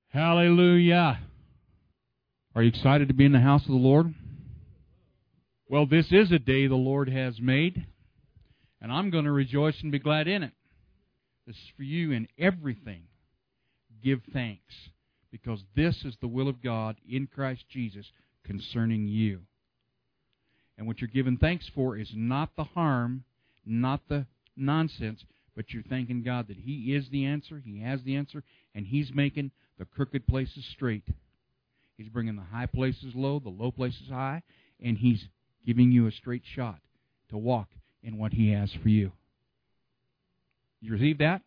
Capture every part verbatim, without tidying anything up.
Hallelujah. Are you excited to be in the house of the Lord? Well, this is a day the Lord has made, and I'm going to rejoice and be glad in it. This is for you. In everything, give thanks, because this is the will of God in Christ Jesus concerning you. And what you're giving thanks for is not the harm, not the nonsense, but you're thanking God that He is the answer, He has the answer, and He's making the crooked places straight. He's bringing the high places low, the low places high, and He's giving you a straight shot to walk in what He has for you. You receive that?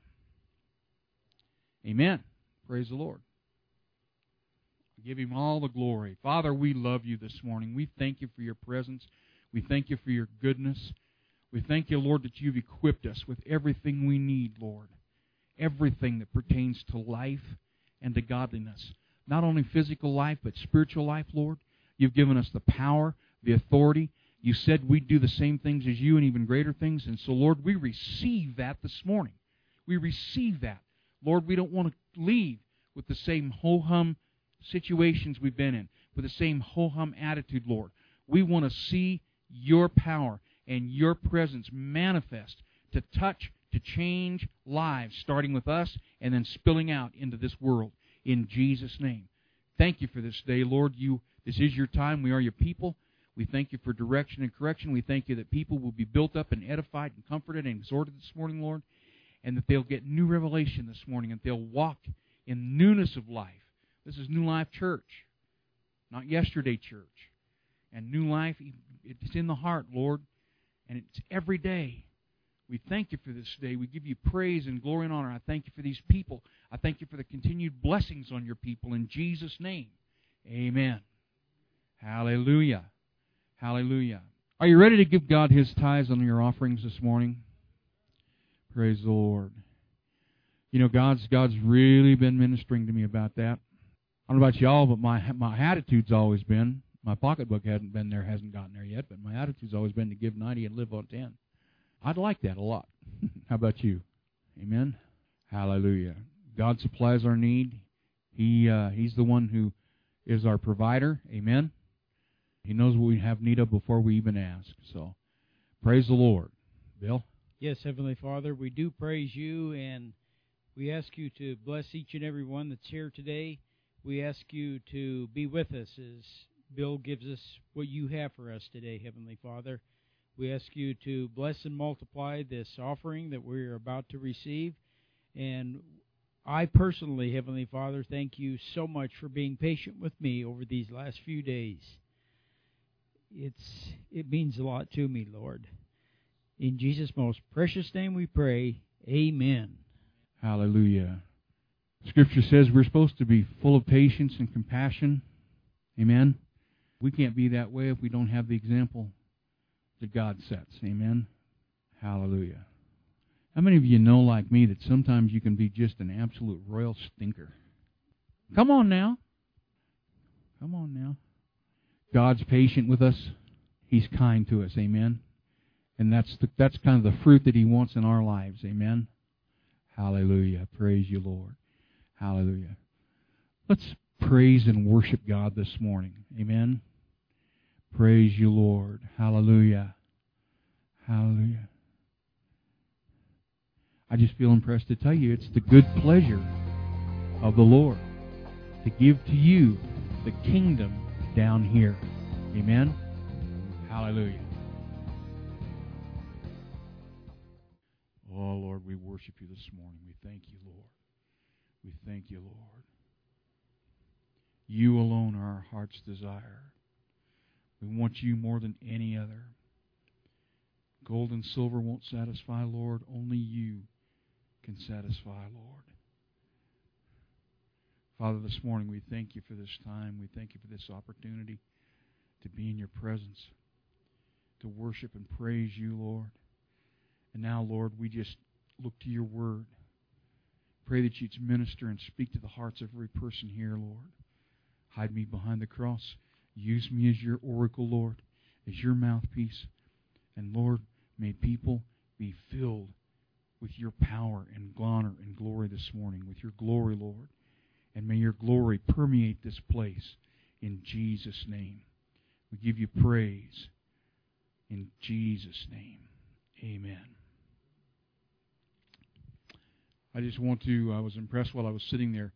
Amen. Praise the Lord. Give Him all the glory. Father, we love You this morning. We thank You for Your presence. We thank You for Your goodness. We thank You, Lord, that You've equipped us with everything we need, Lord. Everything that pertains to life and to godliness. Not only physical life, but spiritual life, Lord. You've given us the power, the authority. You said we'd do the same things as You and even greater things. And so, Lord, we receive that this morning. We receive that. Lord, we don't want to leave with the same ho-hum situations we've been in, with the same ho-hum attitude, Lord. We want to see Your power and Your presence manifest to touch, to change lives, starting with us and then spilling out into this world. In Jesus' name. Thank You for this day, Lord. You, this is Your time. We are Your people. We thank You for direction and correction. We thank You that people will be built up and edified and comforted and exhorted this morning, Lord, and that they'll get new revelation this morning and they'll walk in newness of life. This is New Life Church, not yesterday church. And new life, it's in the heart, Lord, and it's every day. We thank You for this day. We give You praise and glory and honor. I thank You for these people. I thank You for the continued blessings on Your people. In Jesus' name, amen. Hallelujah. Hallelujah. Are you ready to give God His tithes on your offerings this morning? Praise the Lord. You know, God's God's really been ministering to me about that. I don't know about y'all, but my my attitude's always been, my pocketbook hasn't been there, hasn't gotten there yet, but my attitude's always been to give ninety and live on ten. I'd like that a lot. How about you? Amen? Hallelujah. God supplies our need. He uh, He's the one who is our provider. Amen? He knows what we have need of before we even ask. So, praise the Lord. Bill? Yes, Heavenly Father, we do praise You, and we ask You to bless each and every one that's here today. We ask You to be with us as Bill gives us what You have for us today, Heavenly Father. We ask You to bless and multiply this offering that we're about to receive. And I personally, Heavenly Father, thank You so much for being patient with me over these last few days. It's it means a lot to me, Lord. In Jesus' most precious name we pray, amen. Hallelujah. Scripture says we're supposed to be full of patience and compassion. Amen. We can't be that way if we don't have the example that God sets. Amen. Hallelujah. How many of you know, like me, that sometimes you can be just an absolute royal stinker? Come on now. Come on now. God's patient with us. He's kind to us. Amen. And that's the, that's kind of the fruit that He wants in our lives. Amen. Hallelujah. Praise You, Lord. Hallelujah. Let's praise and worship God this morning. Amen. Praise You, Lord. Hallelujah. Hallelujah. I just feel impressed to tell you it's the good pleasure of the Lord to give to you the kingdom down here. Amen. Hallelujah. Oh, Lord, we worship You this morning. We thank You, Lord. We thank You, Lord. You alone are our heart's desire. We want You more than any other. Gold and silver won't satisfy, Lord. Only You can satisfy, Lord. Father, this morning we thank You for this time. We thank You for this opportunity to be in Your presence, to worship and praise You, Lord. And now, Lord, we just look to Your word. Pray that You'd minister and speak to the hearts of every person here, Lord. Hide me behind the cross. Use me as Your oracle, Lord, as Your mouthpiece. And, Lord, may people be filled with Your power and honor and glory this morning, with Your glory, Lord. And may your glory permeate this place in Jesus' name. We give you praise in Jesus' name. Amen. I just want to, I was impressed while I was sitting there.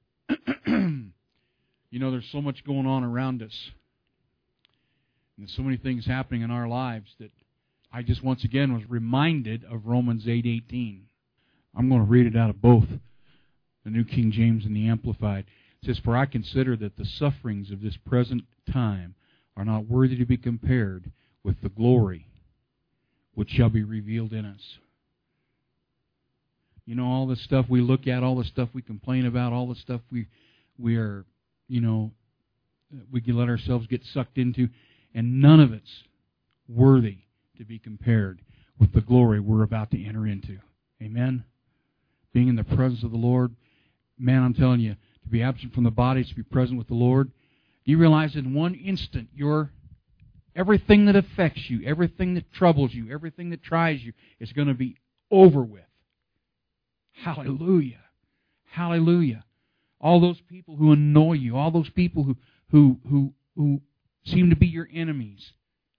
You know, there's so much going on around us. And there's so many things happening in our lives that I just once again was reminded of Romans eight eighteen. I'm going to read it out of both the New King James and the Amplified. It says, "For I consider that the sufferings of this present time are not worthy to be compared with the glory which shall be revealed in us." You know, all the stuff we look at, all the stuff we complain about, all the stuff we we are, you know, we can let ourselves get sucked into, and none of it's worthy to be compared with the glory we're about to enter into. Amen? Being in the presence of the Lord, man, I'm telling you, to be absent from the body is to be present with the Lord. You realize in one instant, your everything that affects you, everything that troubles you, everything that tries you is going to be over with. Hallelujah. Hallelujah. All those people who annoy you, all those people who who who who seem to be your enemies,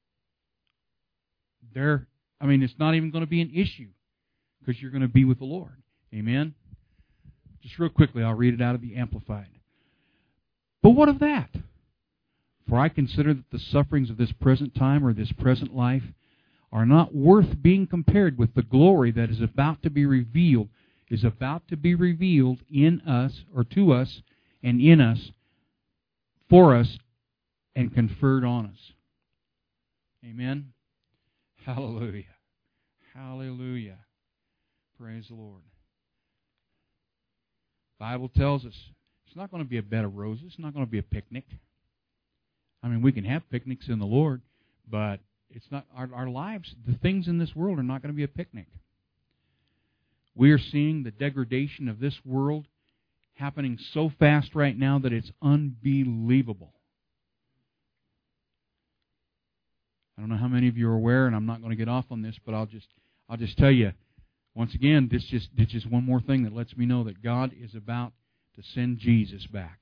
they're, I mean, it's not even going to be an issue because you're going to be with the Lord. Amen? Just real quickly, I'll read it out of the Amplified. "But what of that? For I consider that the sufferings of this present time or this present life are not worth being compared with the glory that is about to be revealed, is about to be revealed in us, or to us, and in us, for us, and conferred on us." Amen? Hallelujah. Hallelujah. Praise the Lord. The Bible tells us it's not going to be a bed of roses. It's not going to be a picnic. I mean, we can have picnics in the Lord, but it's not our, our lives, the things in this world are not going to be a picnic. We are seeing the degradation of this world happening so fast right now that it's unbelievable. I don't know how many of you are aware, and I'm not going to get off on this, but I'll just I'll just tell you, once again, this just this just one more thing that lets me know that God is about to send Jesus back.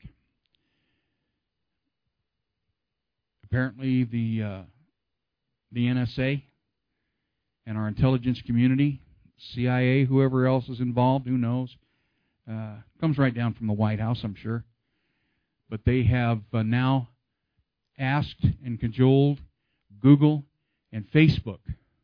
Apparently, the uh, the N S A and our intelligence community, C I A, whoever else is involved, who knows, uh, comes right down from the White House, I'm sure. But they have uh, now asked and cajoled Google and Facebook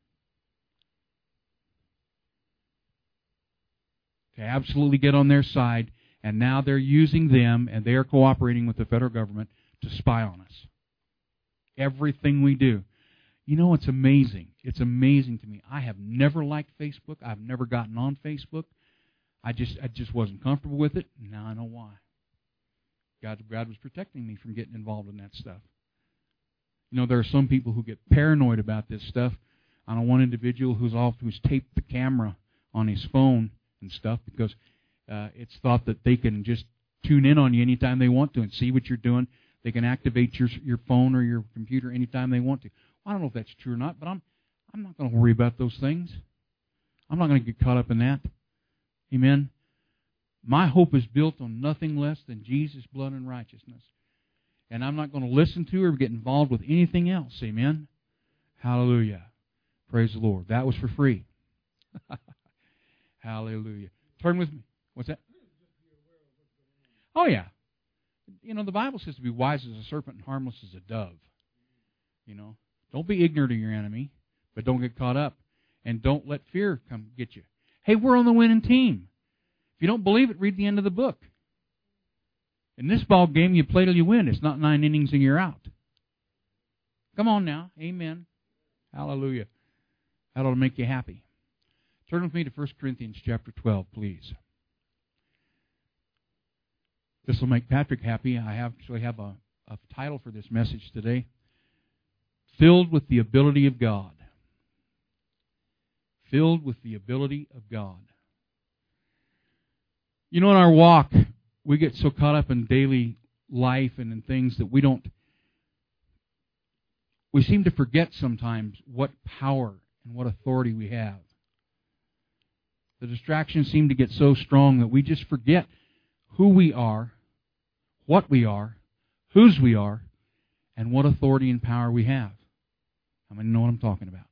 to absolutely get on their side, and now they're using them, and they are cooperating with the federal government to spy on us. Everything we do. You know, it's amazing. It's amazing to me. I have never liked Facebook. I've never gotten on Facebook. I just I just wasn't comfortable with it. Now I know why. God, God was protecting me from getting involved in that stuff. You know, there are some people who get paranoid about this stuff. I know one individual who's off who's taped the camera on his phone and stuff because uh, it's thought that they can just tune in on you anytime they want to and see what you're doing. They can activate your your phone or your computer anytime they want to. Well, I don't know if that's true or not, but I'm I'm not going to worry about those things. I'm not going to get caught up in that. Amen. My hope is built on nothing less than Jesus' blood and righteousness. And I'm not going to listen to or get involved with anything else. Amen. Hallelujah. Praise the Lord. That was for free. Hallelujah. Turn with me. What's that? Oh, yeah. You know, the Bible says to be wise as a serpent and harmless as a dove. You know, don't be ignorant of your enemy, but don't get caught up. And don't let fear come get you. Hey, we're on the winning team. If you don't believe it, read the end of the book. In this ball game, you play till you win. It's not nine innings and you're out. Come on now. Amen. Hallelujah. That ought to make you happy. Turn with me to First Corinthians chapter twelve, please. This will make Patrick happy. I actually have a, a title for this message today. Filled with the ability of God. Filled with the ability of God. You know, in our walk, we get so caught up in daily life and in things that we don't, we seem to forget sometimes what power and what authority we have. The distractions seem to get so strong that we just forget who we are what we are, whose we are, and what authority and power we have. How many know what I'm talking about?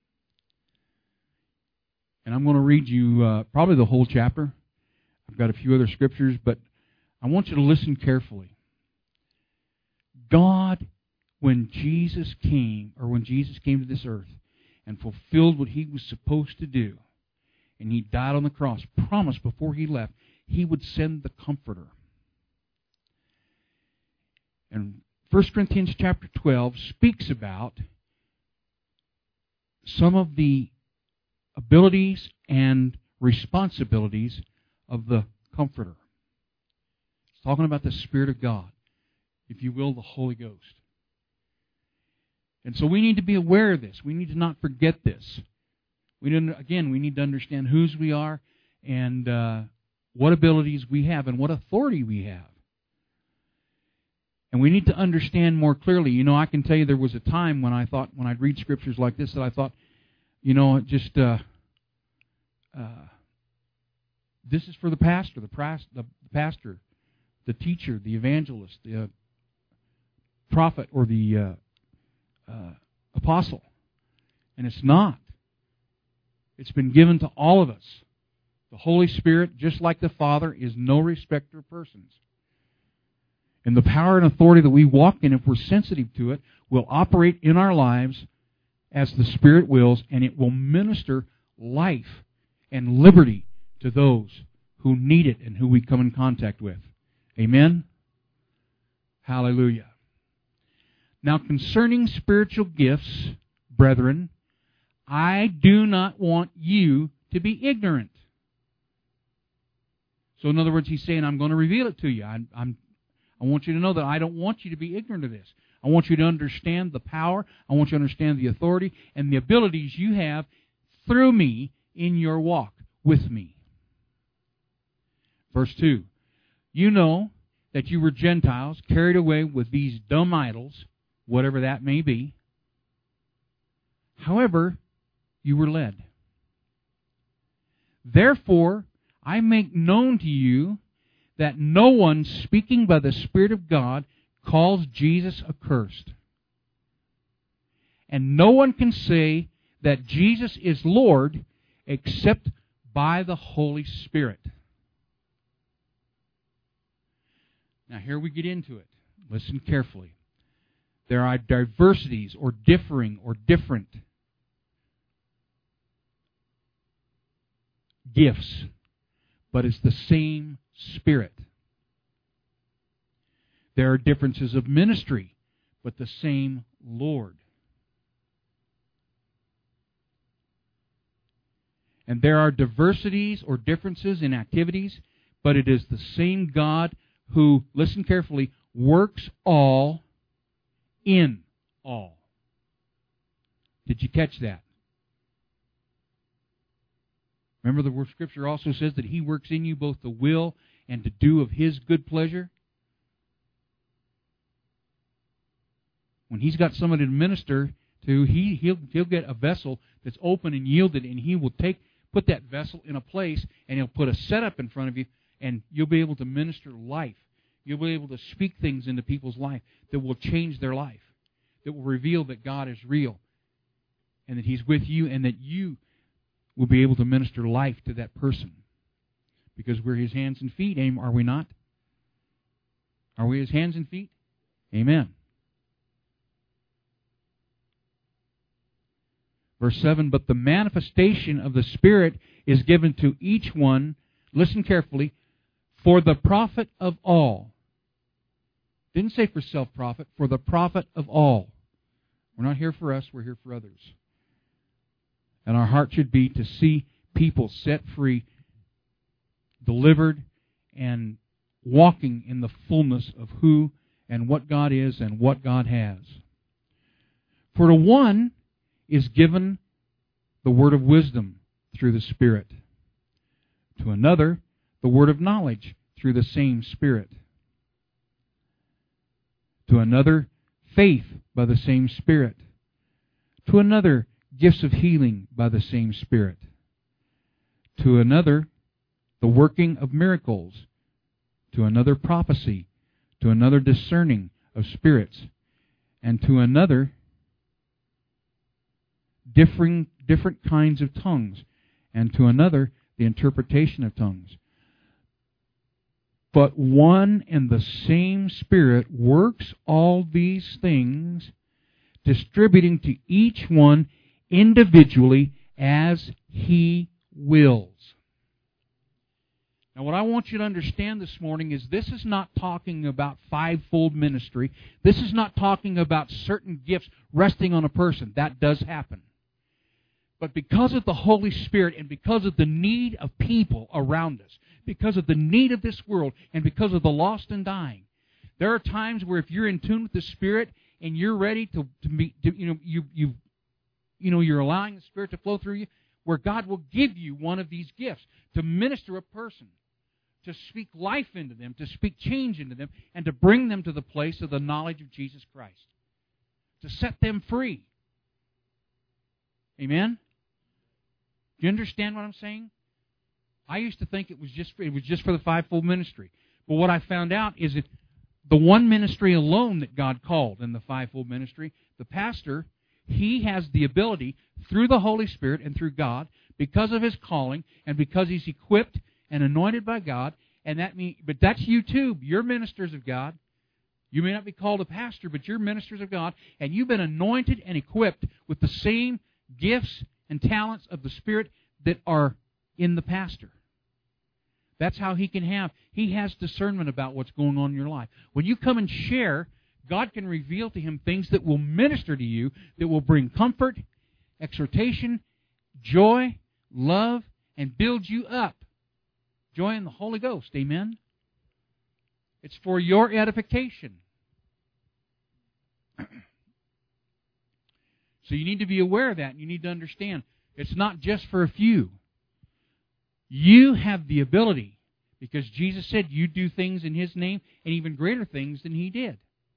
And I'm going to read you uh, probably the whole chapter. I've got a few other scriptures, but I want you to listen carefully. God, when Jesus came, or when Jesus came to this earth and fulfilled what He was supposed to do, and He died on the cross, promised before He left, He would send the Comforter. And First Corinthians chapter twelve speaks about some of the abilities and responsibilities of the Comforter. It's talking about the Spirit of God, if you will, the Holy Ghost. And so we need to be aware of this. We need to not forget this. We need, again, we need to understand whose we are and uh, what abilities we have and what authority we have. And we need to understand more clearly. You know, I can tell you there was a time when I thought, when I'd read scriptures like this, that I thought, you know, just uh, uh, this is for the pastor, the, pras- the pastor, the teacher, the evangelist, the uh, prophet, or the uh, uh, apostle. And it's not. It's been given to all of us. The Holy Spirit, just like the Father, is no respecter of persons. And the power and authority that we walk in, if we're sensitive to it, will operate in our lives as the Spirit wills, and it will minister life and liberty to those who need it and who we come in contact with. Amen? Hallelujah. Now, concerning spiritual gifts, brethren, I do not want you to be ignorant. So, in other words, he's saying, I'm going to reveal it to you. I'm, I'm, I want you to know that I don't want you to be ignorant of this. I want you to understand the power. I want you to understand the authority and the abilities you have through me in your walk with me. Verse two. You know that you were Gentiles, carried away with these dumb idols, whatever that may be. However, you were led. Therefore, I make known to you that no one speaking by the Spirit of God calls Jesus accursed. And no one can say that Jesus is Lord except by the Holy Spirit. Now here we get into it. Listen carefully. There are diversities or differing or different gifts, but it's the same Spirit. There are differences of ministry, but the same Lord. And there are diversities or differences in activities, but it is the same God who, listen carefully, works all in all. Did you catch that? Remember the word Scripture also says that He works in you both to will and to do of His good pleasure? When He's got somebody to minister to, he, he'll, he'll get a vessel that's open and yielded, and He will take put that vessel in a place, and He'll put a setup in front of you, and you'll be able to minister life. You'll be able to speak things into people's life that will change their life, that will reveal that God is real, and that He's with you, and that you will be able to minister life to that person. Because we're His hands and feet, are we not? Are we His hands and feet? Amen. Verse seven, but the manifestation of the Spirit is given to each one, listen carefully, for the profit of all. Didn't say for self-profit, for the profit of all. We're not here for us, we're here for others. And our heart should be to see people set free, delivered, and walking in the fullness of who and what God is and what God has. For to one is given the word of wisdom through the Spirit. To another, the word of knowledge through the same Spirit. To another, faith by the same Spirit. To another, gifts of healing by the same Spirit. To another, the working of miracles. To another, prophecy. to another discerning of spirits, and to another differing different kinds of tongues, and to another the interpretation of tongues. But one and the same Spirit works all these things, distributing to each one individually as He wills. Now, what I want you to understand this morning is this is not talking about fivefold ministry. This is not talking about certain gifts resting on a person. That does happen. But because of the Holy Spirit and because of the need of people around us, because of the need of this world, and because of the lost and dying, there are times where if you're in tune with the Spirit and you're ready to, to be, to, you know, you you you know, you're allowing the Spirit to flow through you, where God will give you one of these gifts to minister a person, to speak life into them, to speak change into them, and to bring them to the place of the knowledge of Jesus Christ, to set them free. Amen? Do you understand what I'm saying? I used to think it was just for, it was just for the fivefold ministry. But what I found out is that the one ministry alone that God called in the fivefold ministry, the pastor, he has the ability through the Holy Spirit and through God, because of his calling and because he's equipped and anointed by God, and that mean, but that's you too. You're ministers of God. You may not be called a pastor, but you're ministers of God, and you've been anointed and equipped with the same gifts and talents of the Spirit that are in the pastor. That's how he can have, he has discernment about what's going on in your life. When you come and share, God can reveal to him things that will minister to you, that will bring comfort, exhortation, joy, love, and build you up. Joy in the Holy Ghost, amen? It's for your edification. So you need to be aware of that, and you need to understand it's not just for a few. You have the ability, because Jesus said you do things in His name, and even greater things than He did.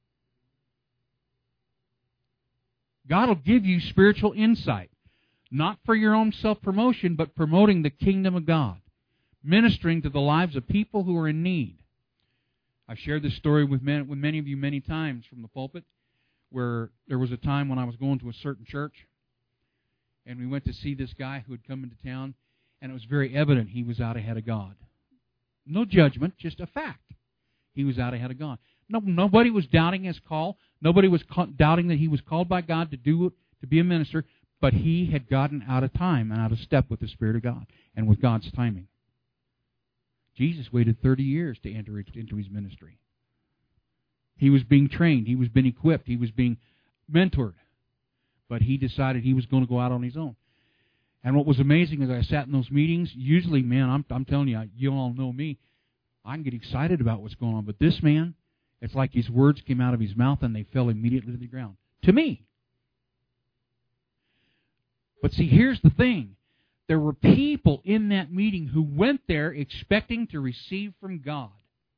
God will give you spiritual insight, not for your own self-promotion, but promoting the kingdom of God, ministering to the lives of people who are in need. I've shared this story with many, with many of you many times from the pulpit, where there was a time when I was going to a certain church, and we went to see this guy who had come into town, and it was very evident he was out ahead of God. No judgment, just a fact. He was out ahead of God. No, nobody was doubting his call. Nobody was ca- doubting that he was called by God to do to be a minister, but he had gotten out of time and out of step with the Spirit of God and with God's timing. Jesus waited thirty years to enter into his ministry. He was being trained. He was being equipped. He was being mentored. But he decided he was going to go out on his own. And what was amazing is I sat in those meetings. Usually, man, I'm, I'm telling you, you all know me. I can get excited about what's going on. But this man, it's like his words came out of his mouth and they fell immediately to the ground. To me. But see, here's the thing. There were people in that meeting who went there expecting to receive from God.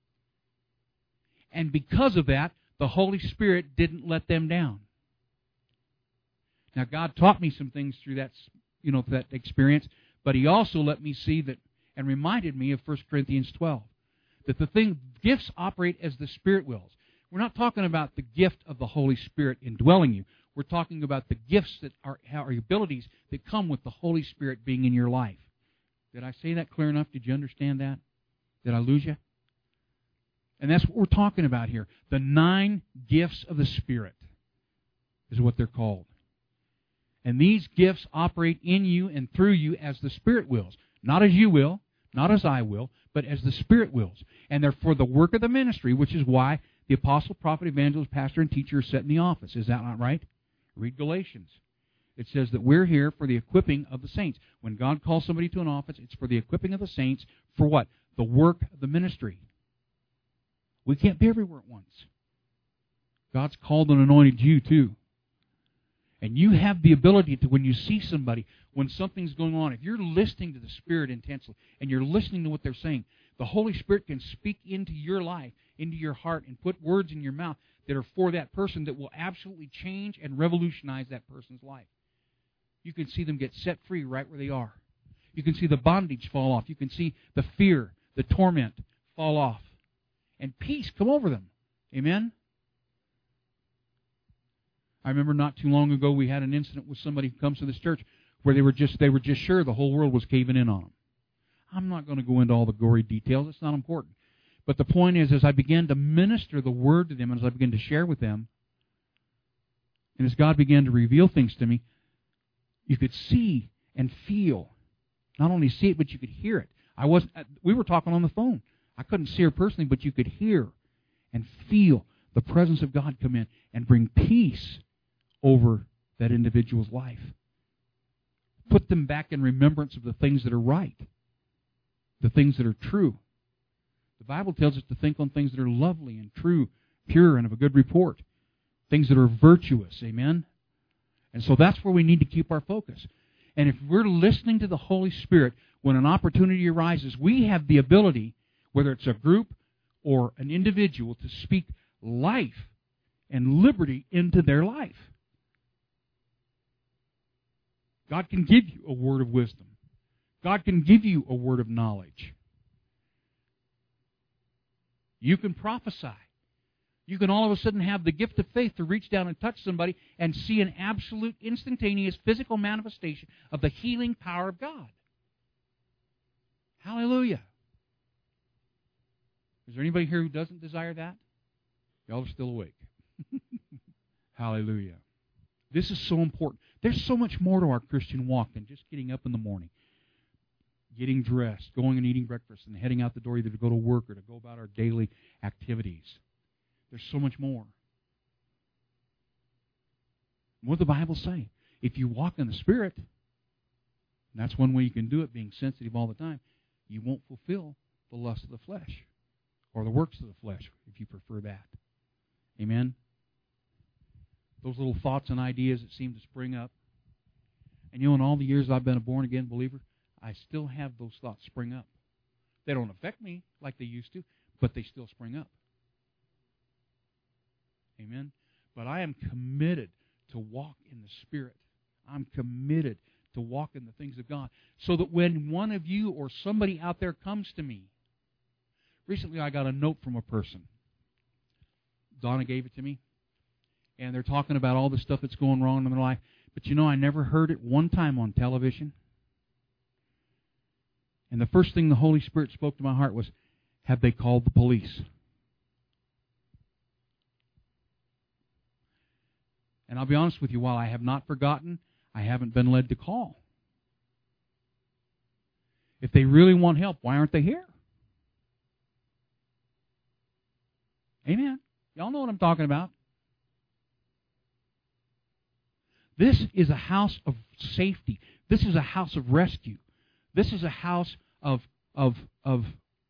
And because of that, the Holy Spirit didn't let them down. Now, God taught me some things through that, you know, that experience, but He also let me see that and reminded me of First Corinthians twelve, that the thing, gifts operate as the Spirit wills. We're not talking about the gift of the Holy Spirit indwelling you. We're talking about the gifts that are, are abilities that come with the Holy Spirit being in your life. Did I say that clear enough? Did you understand that? Did I lose you? And that's what we're talking about here. The nine gifts of the Spirit is what they're called. And these gifts operate in you and through you as the Spirit wills. Not as you will, not as I will, but as the Spirit wills. And they're for the work of the ministry, which is why the apostle, prophet, evangelist, pastor, and teacher are set in the office. Is that not right? Read Galatians. It says that we're here for the equipping of the saints. When God calls somebody to an office, it's for the equipping of the saints for what? The work of the ministry. We can't be everywhere at once. God's called and anointed you too. And you have the ability to, when you see somebody, when something's going on, if you're listening to the Spirit intensely and you're listening to what they're saying, the Holy Spirit can speak into your life, into your heart, and put words in your mouth that are for that person that will absolutely change and revolutionize that person's life. You can see them get set free right where they are. You can see the bondage fall off. You can see the fear, the torment fall off. And peace come over them. Amen? I remember not too long ago we had an incident with somebody who comes to this church where they were just they were just sure the whole world was caving in on them. I'm not going to go into all the gory details. It's not important. But the point is, as I began to minister the Word to them, and as I began to share with them, and as God began to reveal things to me, you could see and feel. Not only see it, but you could hear it. I wasn't. We were talking on the phone. I couldn't see her personally, but you could hear and feel the presence of God come in and bring peace over that individual's life. Put them back in remembrance of the things that are right, the things that are true. The Bible tells us to think on things that are lovely and true, pure, and of a good report, things that are virtuous. Amen? And so that's where we need to keep our focus. And if we're listening to the Holy Spirit, when an opportunity arises, we have the ability, whether it's a group or an individual, to speak life and liberty into their life. God can give you a word of wisdom. God can give you a word of knowledge. You can prophesy. You can all of a sudden have the gift of faith to reach down and touch somebody and see an absolute, instantaneous physical manifestation of the healing power of God. Hallelujah. Is there anybody here who doesn't desire that? Y'all are still awake. Hallelujah. This is so important. There's so much more to our Christian walk than just getting up in the morning, getting dressed, going and eating breakfast, and heading out the door either to go to work or to go about our daily activities. There's so much more. What does the Bible say? If you walk in the Spirit, and that's one way you can do it, being sensitive all the time, you won't fulfill the lust of the flesh or the works of the flesh, if you prefer that. Amen? Those little thoughts and ideas that seem to spring up. And you know, in all the years I've been a born-again believer, I still have those thoughts spring up. They don't affect me like they used to, but they still spring up. Amen? But I am committed to walk in the Spirit. I'm committed to walk in the things of God. So that when one of you or somebody out there comes to me, recently I got a note from a person. Donna gave it to me. And they're talking about all the stuff that's going wrong in their life. But you know, I never heard it one time on television. And the first thing the Holy Spirit spoke to my heart was, have they called the police? And I'll be honest with you, while I have not forgotten, I haven't been led to call. If they really want help, why aren't they here? Amen. Y'all know what I'm talking about. This is a house of safety. This is a house of rescue. This is a house of, of, of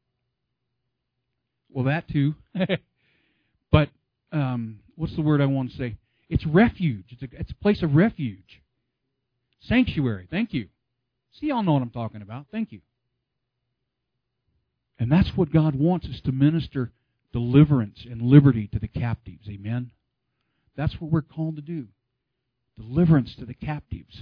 well, that too. But um, what's the word I want to say? It's refuge. It's a, it's a place of refuge. Sanctuary. Thank you. See, y'all know what I'm talking about. Thank you. And that's what God wants, is to minister deliverance and liberty to the captives. Amen? That's what we're called to do. Deliverance to the captives.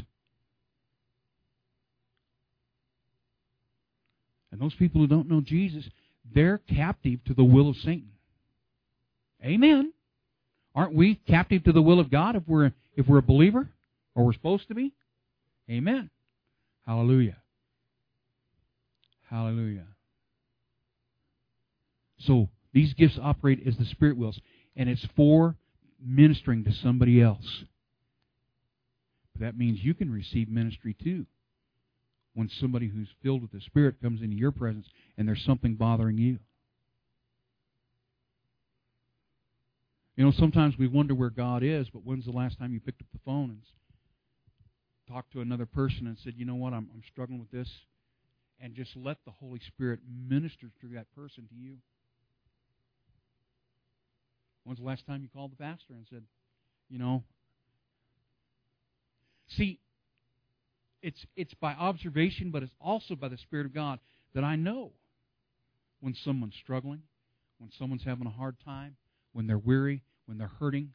And those people who don't know Jesus, they're captive to the will of Satan. Amen. Aren't we captive to the will of God if we're if we're a believer? Or we're supposed to be? Amen. Hallelujah. Hallelujah. So, these gifts operate as the Spirit wills, and it's for ministering to somebody else. That means you can receive ministry too. When somebody who's filled with the Spirit comes into your presence and there's something bothering you. You know, sometimes we wonder where God is, but when's the last time you picked up the phone and talked to another person and said, you know what, I'm, I'm struggling with this, and just let the Holy Spirit minister through that person to you? When's the last time you called the pastor and said, you know, see, it's it's by observation, but it's also by the Spirit of God that I know when someone's struggling, when someone's having a hard time, when they're weary, when they're hurting.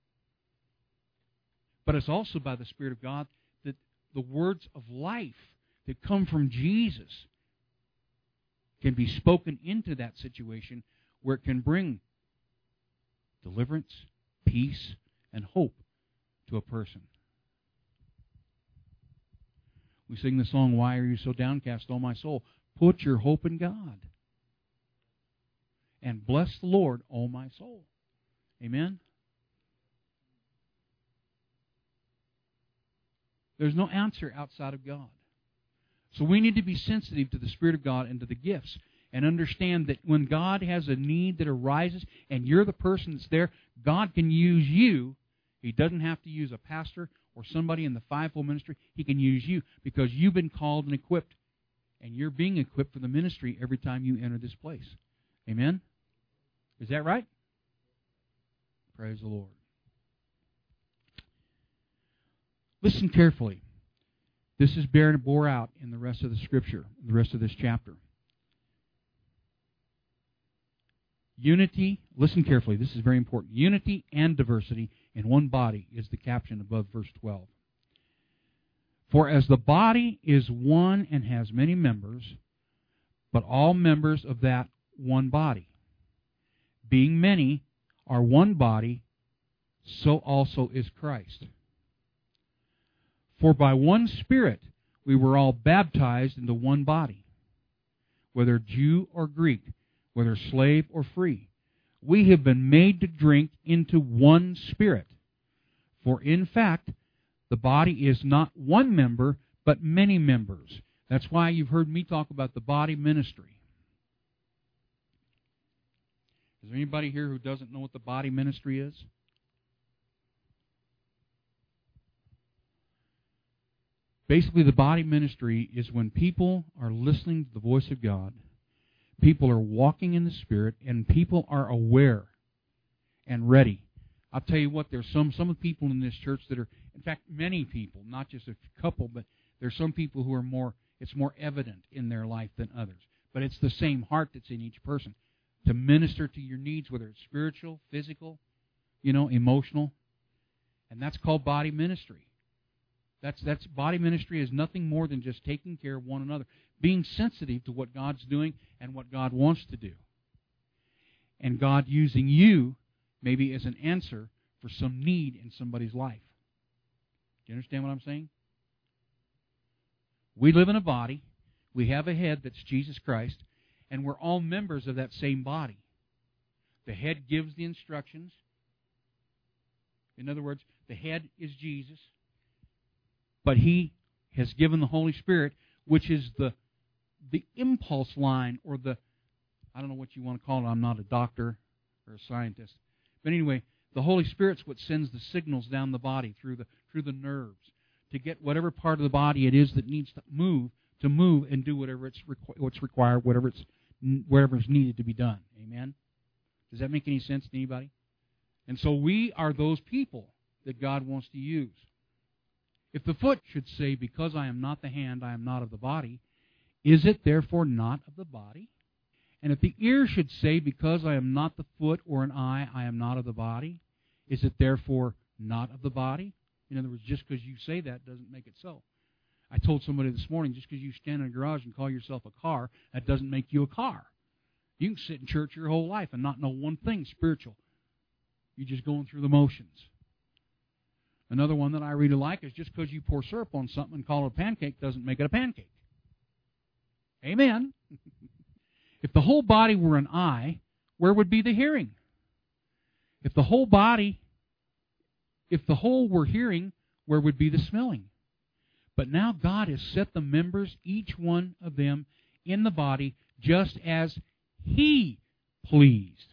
But it's also by the Spirit of God that the words of life that come from Jesus can be spoken into that situation where it can bring deliverance, peace, and hope to a person. We sing the song, "Why are you so downcast, O my soul?" Put your hope in God. And bless the Lord, O my soul. Amen? There's no answer outside of God. So we need to be sensitive to the Spirit of God and to the gifts and understand that when God has a need that arises and you're the person that's there, God can use you. He doesn't have to use a pastor or somebody in the fivefold ministry. He can use you because you've been called and equipped, and you're being equipped for the ministry every time you enter this place. Amen? Is that right? Praise the Lord. Listen carefully. This is bear, bore out in the rest of the Scripture, the rest of this chapter. Unity, listen carefully, this is very important. Unity and diversity in one body is the caption above verse twelve. For as the body is one and has many members, but all members of that one body, being many, are one body, so also is Christ. For by one Spirit we were all baptized into one body, whether Jew or Greek, whether slave or free. We have been made to drink into one Spirit. For in fact, the body is not one member, but many members. That's why you've heard me talk about the body ministry. Is there anybody here who doesn't know what the body ministry is? Basically, the body ministry is when people are listening to the voice of God, people are walking in the Spirit, and people are aware and ready. I'll tell you what, there's some some people in this church that are, in fact, many people, not just a couple, but there's some people who are more, it's more evident in their life than others. But it's the same heart that's in each person to minister to your needs, whether it's spiritual, physical, you know, emotional. And that's called body ministry. That's that's body ministry is nothing more than just taking care of one another, being sensitive to what God's doing and what God wants to do. And God using you maybe as an answer for some need in somebody's life. Do you understand what I'm saying? We live in a body. We have a head that's Jesus Christ, and we're all members of that same body. The head gives the instructions. In other words, the head is Jesus. But He has given the Holy Spirit, which is the the impulse line, or the, I don't know what you want to call it. I'm not a doctor or a scientist. But anyway, the Holy Spirit's what sends the signals down the body through the through the nerves to get whatever part of the body it is that needs to move, to move and do whatever it's requ- what's required, whatever it's whatever is needed to be done. Amen? Does that make any sense to anybody? And so we are those people that God wants to use. If the foot should say, because I am not the hand, I am not of the body, is it therefore not of the body? And if the ear should say, because I am not the foot or an eye, I am not of the body, is it therefore not of the body? In other words, just because you say that doesn't make it so. I told somebody this morning, just because you stand in a garage and call yourself a car, that doesn't make you a car. You can sit in church your whole life and not know one thing spiritual. You're just going through the motions. Another one that I really like is just because you pour syrup on something and call it a pancake doesn't make it a pancake. Amen. If the whole body were an eye, where would be the hearing? If the whole body, if the whole were hearing, where would be the smelling? But now God has set the members, each one of them, in the body just as He pleased.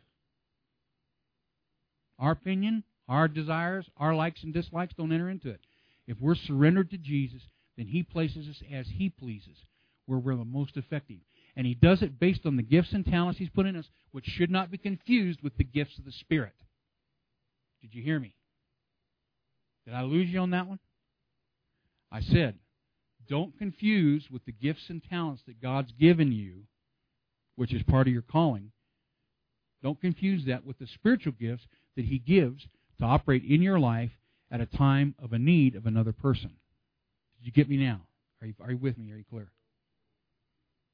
Our opinion, our desires, our likes and dislikes don't enter into it. If we're surrendered to Jesus, then He places us as He pleases, where we're the most effective. And He does it based on the gifts and talents He's put in us, which should not be confused with the gifts of the Spirit. Did you hear me? Did I lose you on that one? I said, don't confuse with the gifts and talents that God's given you, which is part of your calling. Don't confuse that with the spiritual gifts that He gives to operate in your life at a time of a need of another person. Did you get me now? Are you, are you with me? Are you clear?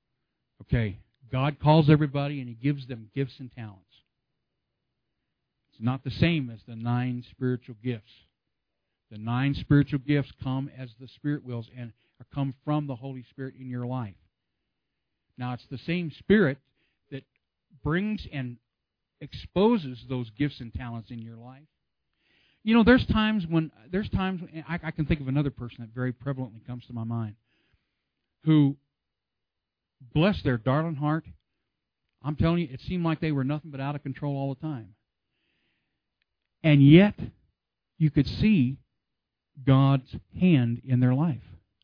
Okay. God calls everybody and He gives them gifts and talents. It's It's not the same as the nine spiritual gifts. The nine spiritual gifts come as the Spirit wills and come from the Holy Spirit in your life. Now, it's the same Spirit that brings and exposes those gifts and talents in your life. You know, there's times when, there's times, when, I, I can think of another person that very prevalently comes to my mind, who, bless their darling heart, I'm telling you, it seemed like they were nothing but out of control all the time. And yet, you could see God's hand in their life.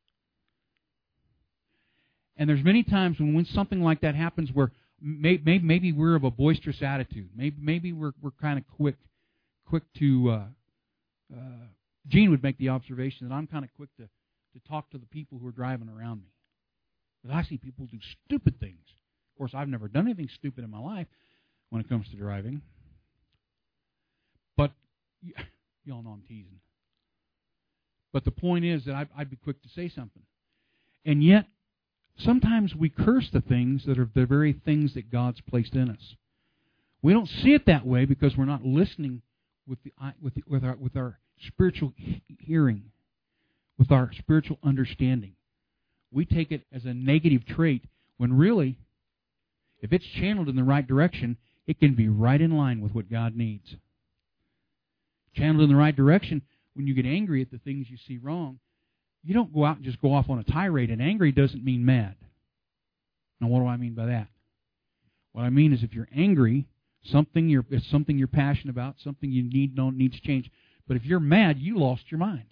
And there's many times when, when something like that happens where may, may, maybe we're of a boisterous attitude. Maybe maybe we're we're kind of quick quick to. Uh, uh, Gene would make the observation that I'm kind of quick to, to talk to the people who are driving around me. But I see people do stupid things. Of course, I've never done anything stupid in my life when it comes to driving. But y'all know I'm teasing. But the point is that I'd, I'd be quick to say something. And yet, sometimes we curse the things that are the very things that God's placed in us. We don't see it that way because we're not listening with the with the, with our with our spiritual hearing, with our spiritual understanding. We take it as a negative trait when really, if it's channeled in the right direction, it can be right in line with what God needs. Channeled in the right direction, when you get angry at the things you see wrong, you don't go out and just go off on a tirade, and angry doesn't mean mad. Now, what do I mean by that? What I mean is if you're angry, something you're, it's something you're passionate about, something you need don't needs change. But if you're mad, you lost your mind.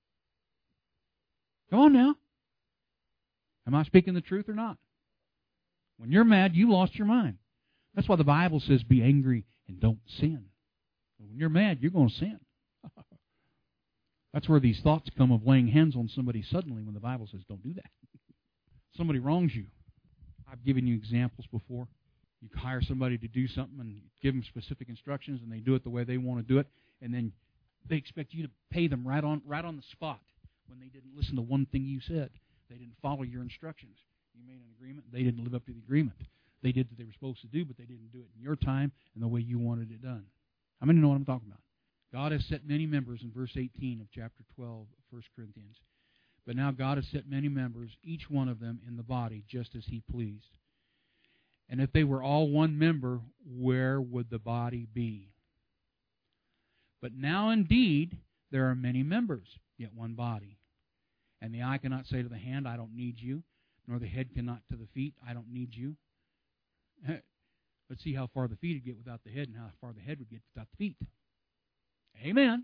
Come on now. Am I speaking the truth or not? When you're mad, you lost your mind. That's why the Bible says be angry and don't sin. When you're mad, you're going to sin. That's where these thoughts come of laying hands on somebody suddenly when the Bible says don't do that. Somebody wrongs you. I've given you examples before. You hire somebody to do something and give them specific instructions and they do it the way they want to do it, and then they expect you to pay them right on right on the spot when they didn't listen to one thing you said. They didn't follow your instructions. You made an agreement. They didn't live up to the agreement. They did what they were supposed to do, but they didn't do it in your time and the way you wanted it done. How many know what I'm talking about? God has set many members in verse eighteen of chapter twelve of First Corinthians. But now God has set many members, each one of them in the body, just as He pleased. And if they were all one member, where would the body be? But now indeed there are many members, yet one body. And the eye cannot say to the hand, I don't need you, nor the head cannot to the feet, I don't need you. Let's see how far the feet would get without the head and how far the head would get without the feet. Amen.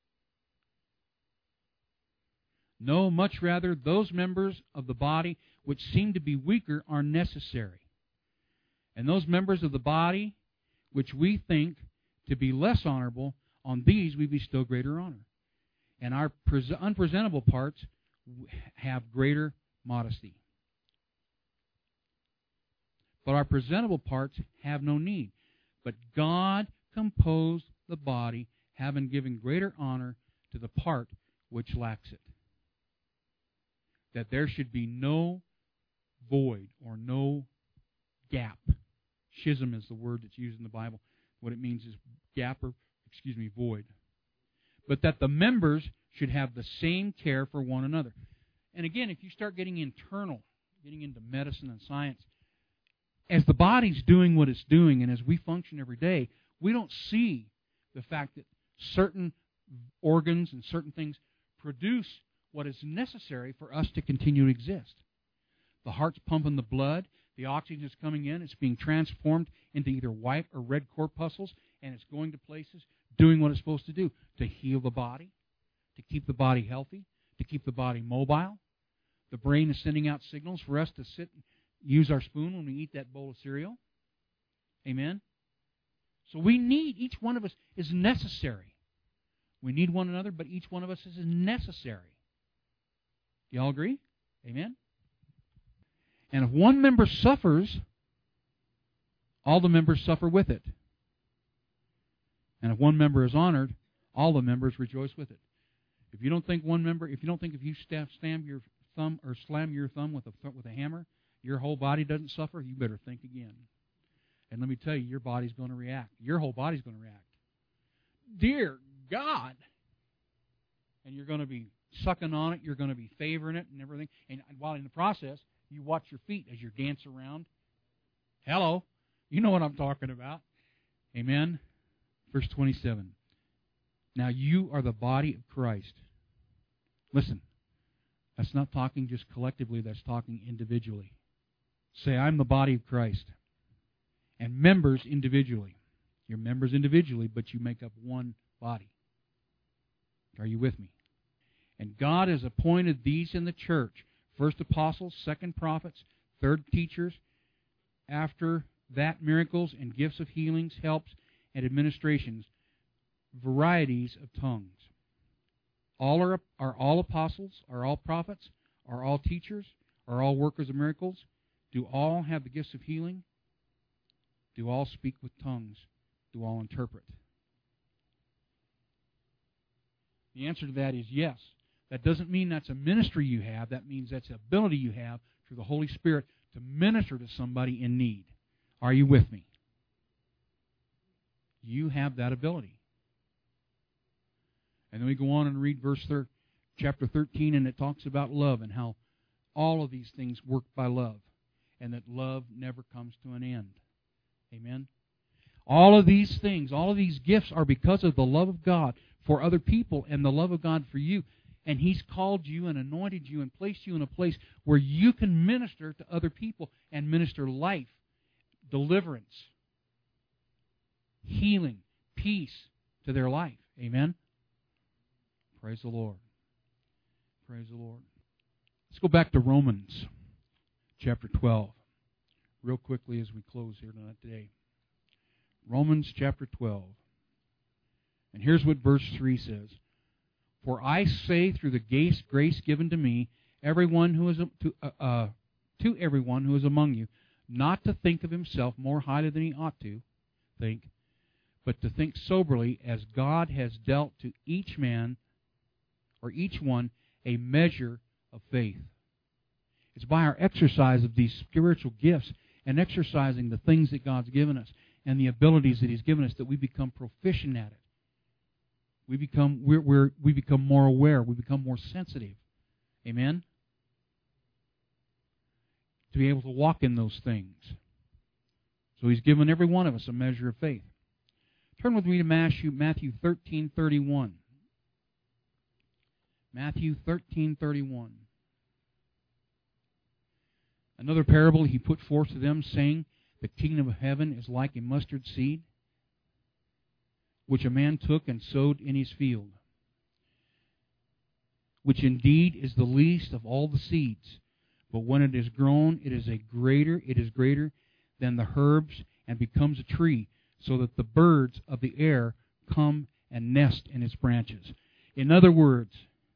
No, much rather, those members of the body which seem to be weaker are necessary. And those members of the body which we think to be less honorable, on these we bestow greater honor. And our pres- unpresentable parts have greater modesty. But our presentable parts have no need. But God composed the body, having given greater honor to the part which lacks it. That there should be no void or no gap. Schism is the word that's used in the Bible. What it means is gap or, excuse me, void. But that the members should have the same care for one another. And again, if you start getting internal, getting into medicine and science, as the body's doing what it's doing and as we function every day, we don't see the fact that certain organs and certain things produce what is necessary for us to continue to exist. The heart's pumping the blood, the oxygen is coming in, it's being transformed into either white or red corpuscles, and it's going to places, doing what it's supposed to do, to heal the body, to keep the body healthy, to keep the body mobile. The brain is sending out signals for us to sit and use our spoon when we eat that bowl of cereal. Amen? So we need, each one of us is necessary. We need one another, but each one of us is necessary. Do you all agree? Amen? And if one member suffers, all the members suffer with it. And if one member is honored, all the members rejoice with it. If you don't think one member, if you don't think if you stamp your thumb or slam your thumb with a with a hammer, your whole body doesn't suffer, you better think again. And let me tell you, your body's going to react. Your whole body's going to react. dear God. And you're going to be sucking on it. You're going to be favoring it and everything. And while in the process, you watch your feet as you dance around. Hello. You know what I'm talking about. Amen. Verse twenty-seven. Now you are the body of Christ. Listen. That's not talking just collectively. That's talking individually. Say, I'm the body of Christ. And members individually. You're members individually, but you make up one body. Are you with me? And God has appointed these in the church. First apostles, second prophets, third teachers. After that, miracles and gifts of healings, helps, and administrations. Varieties of tongues. All are, are all apostles? Are all prophets? Are all teachers? Are all workers of miracles? Do all have the gifts of healing? Do all speak with tongues? Do all interpret? The answer to that is yes. That doesn't mean that's a ministry you have. That means that's an ability you have through the Holy Spirit to minister to somebody in need. Are you with me? You have that ability. And then we go on and read verse thir- chapter thirteen, and it talks about love and how all of these things work by love, and that love never comes to an end. Amen? All of these things, all of these gifts are because of the love of God for other people and the love of God for you. And He's called you and anointed you and placed you in a place where you can minister to other people and minister life, deliverance, healing, peace to their life. Amen? Praise the Lord. Praise the Lord. Let's go back to Romans chapter twelve real quickly as we close here tonight today. Romans chapter twelve. And here's what verse three says. For I say through the grace given to me, everyone who is a, to, uh, uh, to everyone who is among you, not to think of himself more highly than he ought to think, but to think soberly as God has dealt to each man or each one a measure of faith. It's by our exercise of these spiritual gifts and exercising the things that God's given us and the abilities that He's given us that we become proficient at it. We become we're, we're, we become more aware. We become more sensitive. Amen? To be able to walk in those things. So He's given every one of us a measure of faith. Turn with me to Matthew, Matthew thirteen thirty-one. Matthew thirteen thirty-one. Another parable He put forth to them, saying, the kingdom of heaven is like a mustard seed, which a man took and sowed in his field, which indeed is the least of all the seeds. But when it is grown, it is a greater, it is greater than the herbs, and becomes a tree, so that the birds of the air come and nest in its branches. In other words,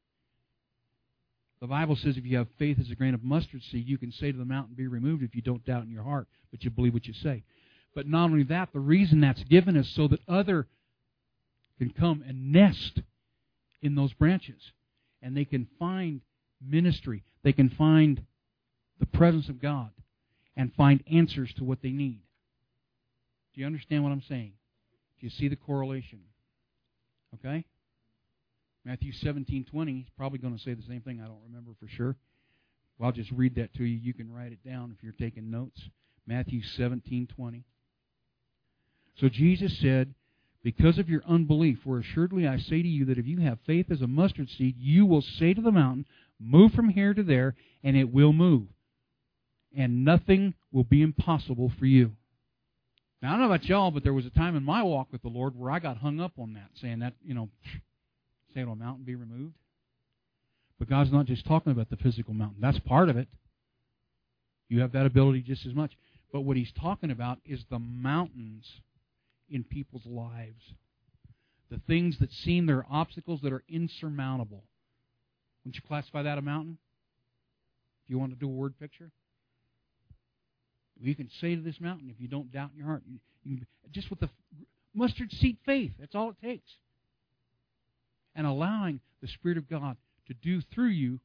the Bible says if you have faith as a grain of mustard seed, you can say to the mountain, be removed, if you don't doubt in your heart, but you believe what you say. But not only that, the reason that's given is so that other can come and nest in those branches. And they can find ministry. They can find the presence of God and find answers to what they need. Do you understand what I'm saying? Do you see the correlation? Okay? Matthew seventeen twenty, he's probably going to say the same thing. I don't remember for sure. Well, I'll just read that to you. You can write it down if you're taking notes. Matthew seventeen twenty. So Jesus said, because of your unbelief, for assuredly I say to you that if you have faith as a mustard seed, you will say to the mountain, move from here to there, and it will move. And nothing will be impossible for you. Now, I don't know about y'all, but there was a time in my walk with the Lord where I got hung up on that, saying that, you know, say to a mountain, be removed. But God's not just talking about the physical mountain. That's part of it. You have that ability just as much. But what He's talking about is the mountains in people's lives. The things that seem they're obstacles that are insurmountable. Wouldn't you classify that a mountain? If you want to do a word picture? You can say to this mountain, if you don't doubt in your heart, you, you can, just with the mustard seed faith, that's all it takes. And allowing the Spirit of God to do through you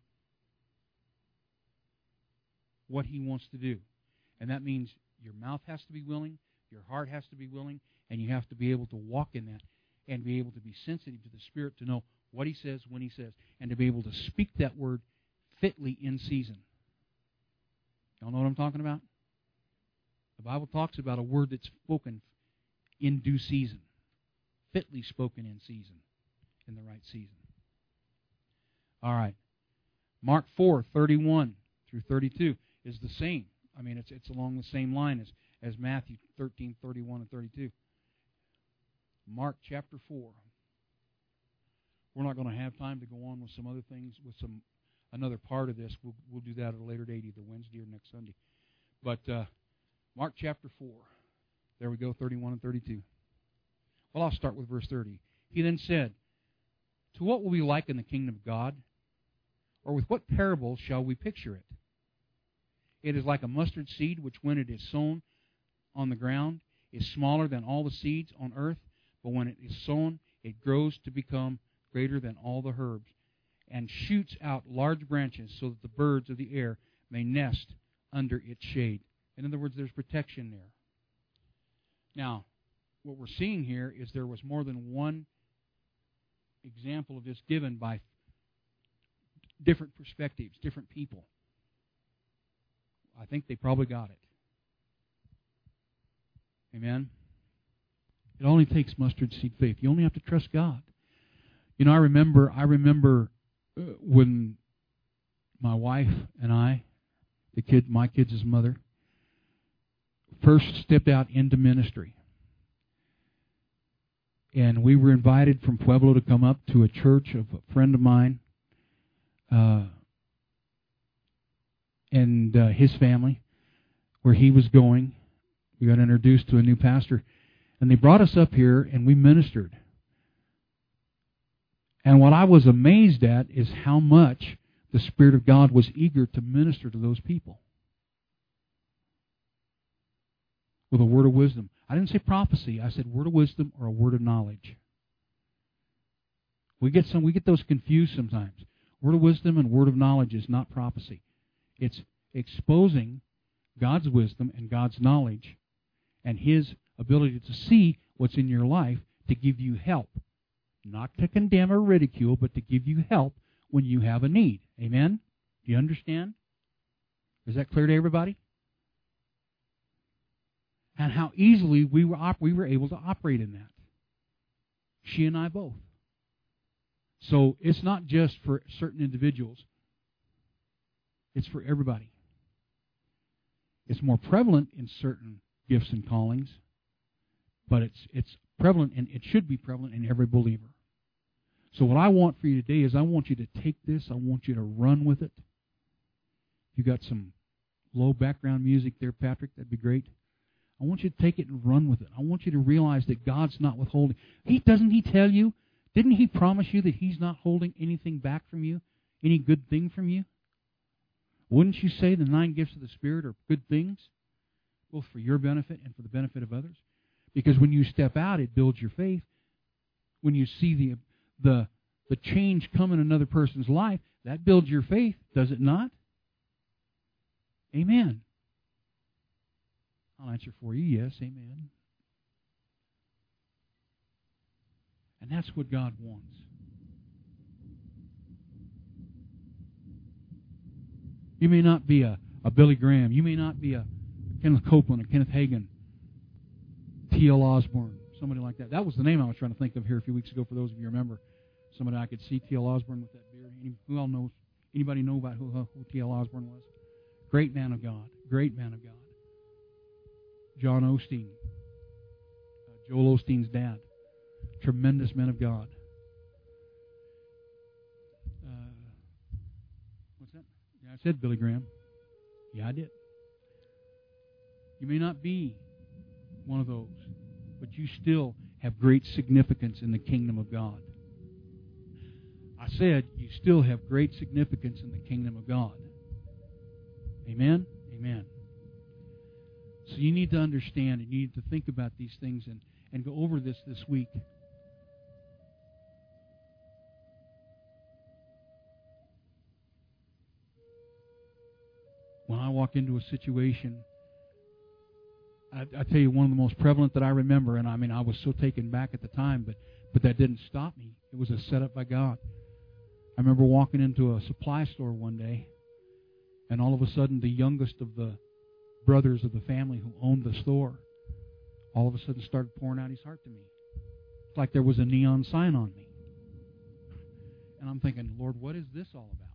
what He wants to do. And that means your mouth has to be willing, your heart has to be willing, and you have to be able to walk in that. and be able to be sensitive to the Spirit to know what He says, when He says, and to be able to speak that word fitly in season. Y'all know what I'm talking about? The Bible talks about a word that's spoken in due season, fitly spoken in season, in the right season. All right. Mark four, thirty-one through thirty-two is the same. I mean, it's it's along the same line as, as Matthew thirteen, thirty-one, and thirty-two. Mark chapter four. We're not going to have time to go on with some other things, with some another part of this. We'll, we'll do that at a later date, either Wednesday or next Sunday. But uh, Mark chapter four. There we go, thirty-one and thirty-two. Well, I'll start with verse thirty. He then said, "To what will we liken the kingdom of God? Or with what parable shall we picture it? It is like a mustard seed, which when it is sown on the ground is smaller than all the seeds on earth, but when it is sown, it grows to become greater than all the herbs, and shoots out large branches so that the birds of the air may nest under its shade." In other words, there's protection there. Now, what we're seeing here is there was more than one example of this given by different perspectives, different people. I think they probably got it. Amen? It only takes mustard seed faith. You only have to trust God. You know, I remember, I remember uh, when my wife and I, the kid, my kid's mother, first stepped out into ministry. And we were invited from Pueblo to come up to a church of a friend of mine uh, and uh, his family, where he was going. We got introduced to a new pastor. And they brought us up here, and we ministered. And what I was amazed at is how much the Spirit of God was eager to minister to those people with a word of wisdom. I didn't say prophecy. I said word of wisdom or a word of knowledge. We get some. We get those confused sometimes. Word of wisdom and word of knowledge is not prophecy. It's exposing God's wisdom and God's knowledge and His ability to see what's in your life to give you help. Not to condemn or ridicule, but to give you help when you have a need. Amen? Do you understand? Is that clear to everybody? And how easily we were op- we were able to operate in that. She and I both. So it's not just for certain individuals. It's for everybody. It's more prevalent in certain gifts and callings, but it's it's prevalent, and it should be prevalent in every believer. So what I want for you today is I want you to take this, I want you to run with it. You got some low background music there, Patrick, that'd be great. I want you to take it and run with it. I want you to realize that God's not withholding. He doesn't He tell you? Didn't He promise you that He's not holding anything back from you? Any good thing from you? Wouldn't you say the nine gifts of the Spirit are good things, both for your benefit and for the benefit of others? Because when you step out, it builds your faith. When you see the the the change come in another person's life, that builds your faith, does it not? Amen. I'll answer for you, yes, amen. And that's what God wants. You may not be a, a Billy Graham. You may not be a Kenneth Copeland or Kenneth Hagin, T L Osborne, somebody like that. That was the name I was trying to think of here a few weeks ago, for those of you who remember. Somebody I could see, T L Osborne with that beard. Any, who all knows? Anybody know about who, who T L Osborne was? Great man of God. Great man of God. John Osteen. Uh, Joel Osteen's dad. Tremendous man of God. Uh, what's that? Yeah, I said Billy Graham. Yeah, I did. You may not be one of those, but you still have great significance in the kingdom of God. I said you still have great significance in the kingdom of God. Amen? Amen. So you need to understand, and you need to think about these things and, and go over this this week. When I walk into a situation, I, I tell you, one of the most prevalent that I remember, and I mean, I was so taken back at the time, but But that didn't stop me. It was a setup by God. I remember walking into a supply store one day, and all of a sudden the youngest of the brothers of the family who owned the store all of a sudden started pouring out his heart to me. It's like there was a neon sign on me. And I'm thinking, Lord, what is this all about?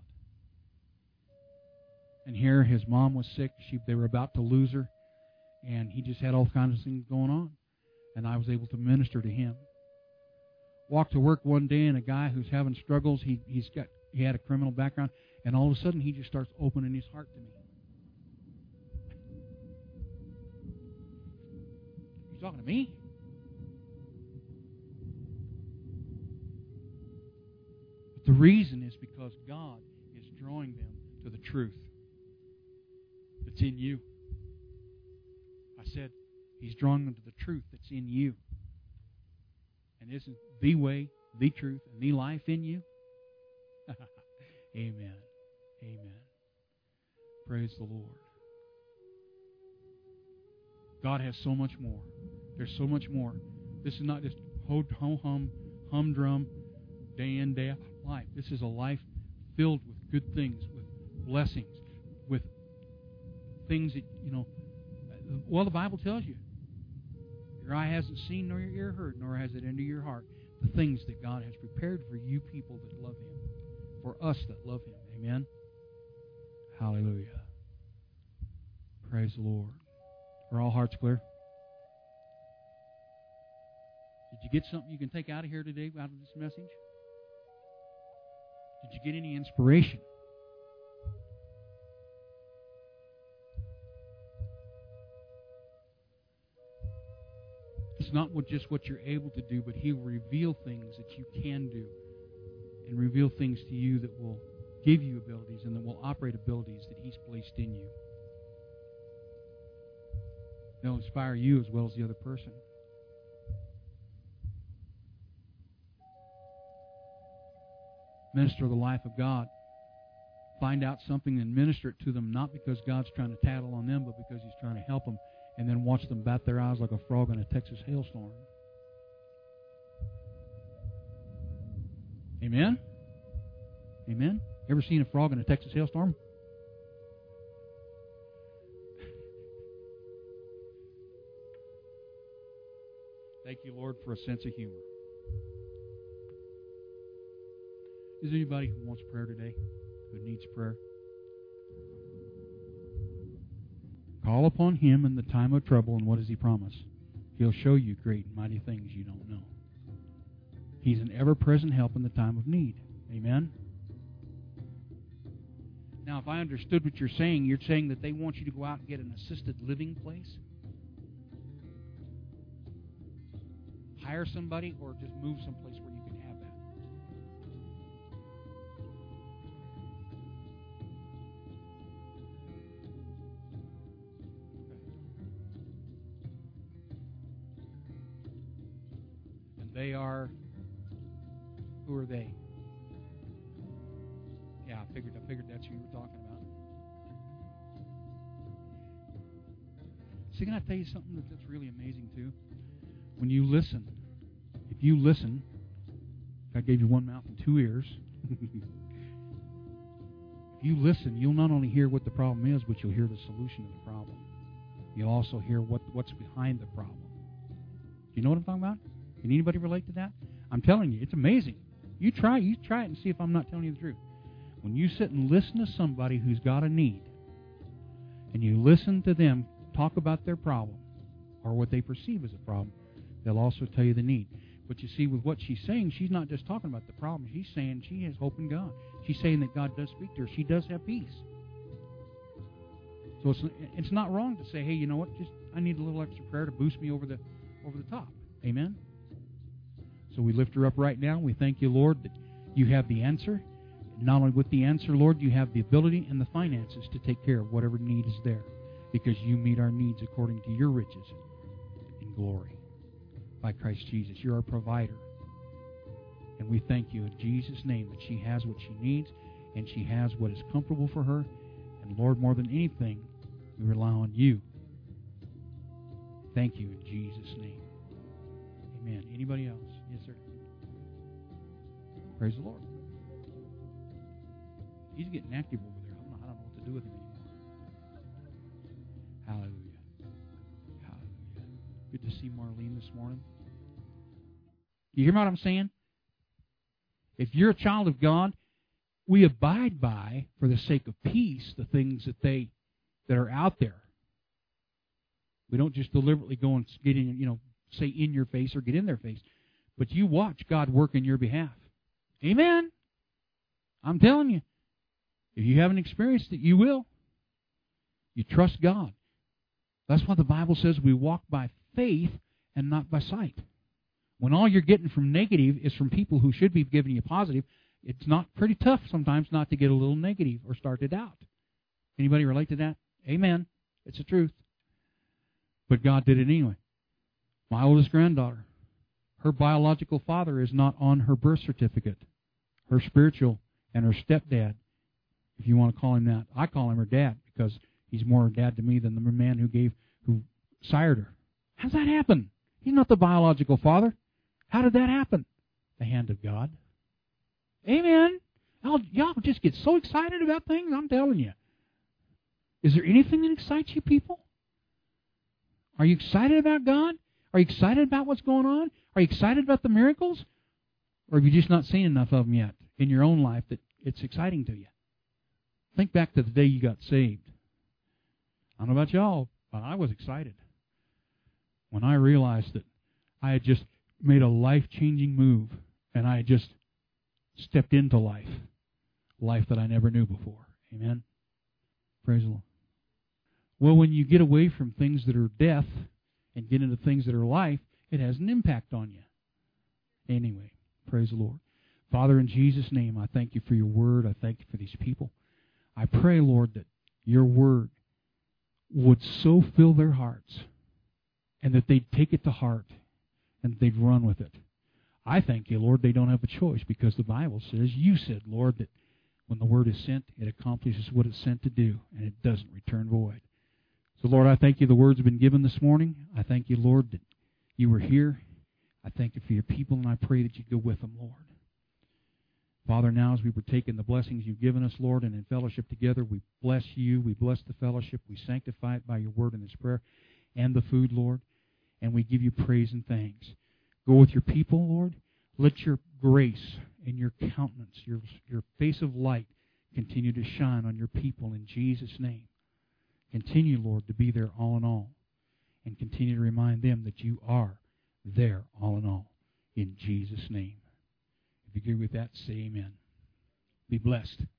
And here his mom was sick. She, they were about to lose her. And he just had all kinds of things going on. And I was able to minister to him. Walked to work one day, and a guy who's having struggles, he, he's got he had a criminal background, and all of a sudden he just starts opening his heart to me. You talking to me? But the reason is because God is drawing them to the truth that's in you. I said, He's drawing them to the truth that's in you. And isn't the way, the truth, and the life in you? Amen. Amen. Praise the Lord. God has so much more. There's so much more. This is not just ho-hum, humdrum, day in, day out life. This is a life filled with good things, with blessings, with things that, you know, well, the Bible tells you. Your eye hasn't seen, nor your ear heard, nor has it entered your heart. The things that God has prepared for you people that love Him. For us that love Him. Amen? Hallelujah. Praise the Lord. Are all hearts clear? Did you get something you can take out of here today, out of this message? Did you get any inspiration? It's not what, just what you're able to do, but He will reveal things that you can do and reveal things to you that will give you abilities and that will operate abilities that He's placed in you. They'll inspire you as well as the other person. Minister the life of God. Find out something and minister it to them, not because God's trying to tattle on them, but because He's trying to help them. And then watch them bat their eyes like a frog in a Texas hailstorm. Amen? Amen? Ever seen a frog in a Texas hailstorm? Thank you, Lord, for a sense of humor. Is there anybody who wants prayer today? Who needs prayer? Call upon Him in the time of trouble, and what does He promise? He'll show you great and mighty things you don't know. He's an ever-present help in the time of need. Amen? Now, if I understood what you're saying, you're saying that they want you to go out and get an assisted living place? Hire somebody, or just move someplace where you can have that? They are, who are they? Yeah, I figured, I figured that's who you were talking about. See, can I tell you something that, that's really amazing too? When you listen, if you listen, God gave you one mouth and two ears. If you listen, you'll not only hear what the problem is, but you'll hear the solution to the problem. You'll also hear what what's behind the problem. Do you know what I'm talking about? Can anybody relate to that? I'm telling you, it's amazing. You try, you try it and see if I'm not telling you the truth. When you sit and listen to somebody who's got a need, and you listen to them talk about their problem, or what they perceive as a problem, they'll also tell you the need. But you see, with what she's saying, she's not just talking about the problem. She's saying she has hope in God. She's saying that God does speak to her. She does have peace. So it's it's not wrong to say, hey, you know what? Just I need a little extra prayer to boost me over the over the top. Amen. So we lift her up right now. We thank you, Lord, that you have the answer. Not only with the answer, Lord, you have the ability and the finances to take care of whatever need is there, because you meet our needs according to your riches in glory by Christ Jesus. You're our provider. And we thank you in Jesus' name that she has what she needs and she has what is comfortable for her. And Lord, more than anything, we rely on you. Thank you in Jesus' name. Amen. Anybody else? Yes, sir. Praise the Lord. He's getting active over there. I don't know, I don't know what to do with him anymore. Hallelujah. Hallelujah. Good to see Marlene this morning. You hear what I'm saying? If you're a child of God, we abide by, for the sake of peace, the things that they that are out there. We don't just deliberately go and get in, you know, say in your face or get in their face. But you watch God work in your behalf. Amen? I'm telling you. If you haven't experienced it, you will. You trust God. That's why the Bible says we walk by faith and not by sight. When all you're getting from negative is from people who should be giving you positive, it's not pretty tough sometimes not to get a little negative or start to doubt. Anybody relate to that? Amen. It's the truth. But God did it anyway. My oldest granddaughter, her biological father is not on her birth certificate. Her spiritual and her stepdad, if you want to call him that. I call him her dad because he's more dad to me than the man who gave, who sired her. How's that happen? He's not the biological father. How did that happen? The hand of God. Amen. Y'all, y'all just get so excited about things, I'm telling you. Is there anything that excites you people? Are you excited about God? Are you excited about what's going on? Are you excited about the miracles? Or have you just not seen enough of them yet in your own life that it's exciting to you? Think back to the day you got saved. I don't know about y'all, but I was excited when I realized that I had just made a life-changing move and I had just stepped into life, life that I never knew before. Amen? Praise the Lord. Well, when you get away from things that are death and get into things that are life, it has an impact on you. Anyway, praise the Lord. Father, in Jesus' name, I thank you for your word. I thank you for these people. I pray, Lord, that your word would so fill their hearts and that they'd take it to heart and that they'd run with it. I thank you, Lord, they don't have a choice because the Bible says, you said, Lord, that when the word is sent, it accomplishes what it's sent to do, and it doesn't return void. So, Lord, I thank you the words have been given this morning. I thank you, Lord, that you were here. I thank you for your people, and I pray that you go with them, Lord. Father, now as we partake in the blessings you've given us, Lord, and in fellowship together, we bless you. We bless the fellowship. We sanctify it by your word in this prayer and the food, Lord, and we give you praise and thanks. Go with your people, Lord. Let your grace and your countenance, your, your face of light, continue to shine on your people in Jesus' name. Continue, Lord, to be there all in all, and continue to remind them that you are there all in all, in Jesus' name. If you agree with that, say amen. Be blessed.